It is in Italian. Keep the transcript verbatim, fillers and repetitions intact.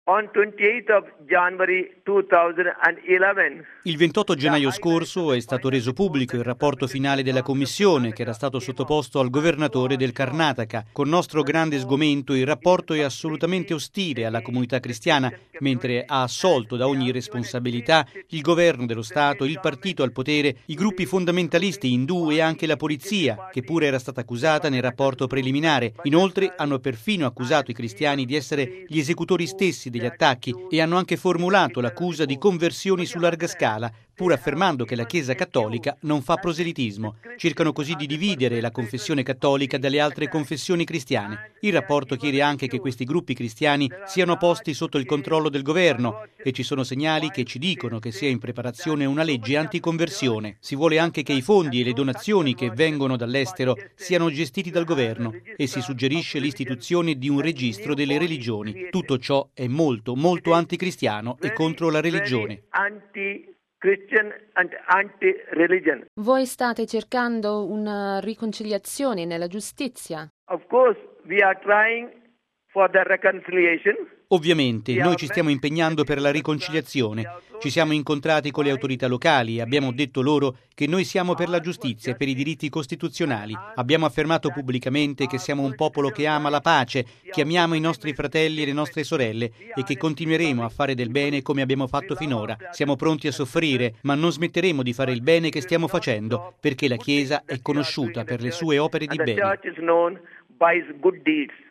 On twenty-eighth of January twenty eleven, il ventotto gennaio scorso è stato reso pubblico il rapporto finale della commissione che era stato sottoposto al governatore del Karnataka. Con nostro grande sgomento il rapporto è assolutamente ostile alla comunità cristiana, mentre ha assolto da ogni responsabilità il governo dello Stato, il partito al potere, i gruppi fondamentalisti indù e anche la polizia, che pure era stata accusata nel rapporto preliminare. Inoltre hanno perfino accusato i cristiani di essere gli esecutori stessi degli attacchi e hanno anche formulato l'accusa di conversioni su larga scala, pur affermando che la Chiesa cattolica non fa proselitismo. Cercano così di dividere la confessione cattolica dalle altre confessioni cristiane. Il rapporto chiede anche che questi gruppi cristiani siano posti sotto il controllo del governo e ci sono segnali che ci dicono che sia in preparazione una legge anticonversione. Si vuole anche che i fondi e le donazioni che vengono dall'estero siano gestiti dal governo e si suggerisce l'istituzione di un registro delle religioni. Tutto ciò è molto, molto anticristiano e contro la religione. Christian and anti-religion. Voi state cercando una riconciliazione nella giustizia? Of course, we are trying for the reconciliation. Ovviamente, noi ci stiamo impegnando per la riconciliazione. Ci siamo incontrati con le autorità locali e abbiamo detto loro che noi siamo per la giustizia e per i diritti costituzionali. Abbiamo affermato pubblicamente che siamo un popolo che ama la pace, che amiamo i nostri fratelli e le nostre sorelle e che continueremo a fare del bene come abbiamo fatto finora. Siamo pronti a soffrire, ma non smetteremo di fare il bene che stiamo facendo, perché la Chiesa è conosciuta per le sue opere di bene.